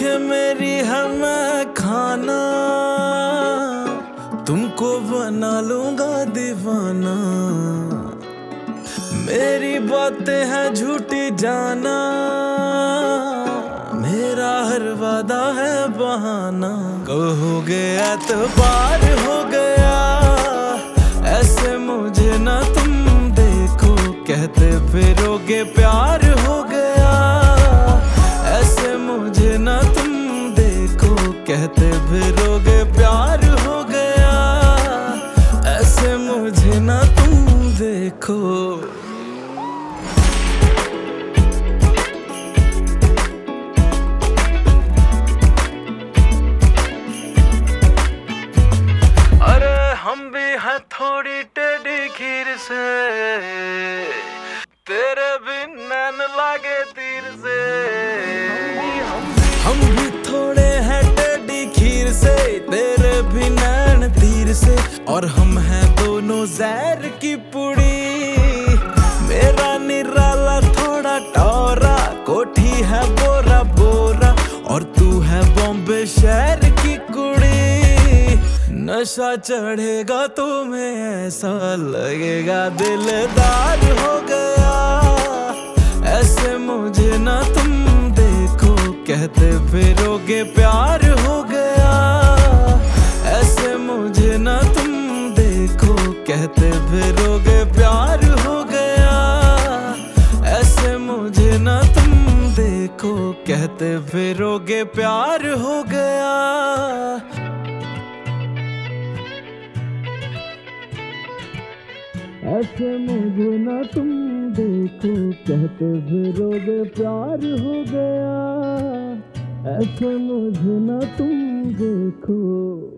आंखें मेरी है मैं खाना, तुमको बना लूंगा दीवाना। मेरी बातें हैं झूठी जाना, मेरा हर वादा है बहाना। कहोगे एतबार हो गया, ऐसे मुझे ना तुम देखो। कहते फिरोगे प्यार हो गया, ऐसे मुझे ना तुम देखो। कहते फिरोगे प्यार हो गया, ऐसे मुझे ना तुम देखो। हम भी हैं थोड़ी टेढ़ी खीर से, तेरे भी नैन लागे तीर से। हम भी थोड़े हैं टेढ़ी खीर से, तेरे भी नैन तीर से। और हम हैं दोनों जहर की पुड़ी, मेरा निराला थोड़ा टोरा। कोठी है बोरा बोरा, और तू है बॉम्बे शहर की कुड़ी। नशा चढ़ेगा तुम्हें ऐसा लगेगा दिलदार हो गया, ऐसे मुझे ना तुम देखो। कहते फिरोगे प्यार हो गया, ऐसे मुझे ना तुम देखो। कहते फिरोगे प्यार हो गया, ऐसे मुझे ना तुम देखो। कहते फिरोगे प्यार हो गया। ऐसे मुझे ना तुम देखो। कहते फिरोगे प्यार हो गया, ऐसे मुझे ना तुम देखो।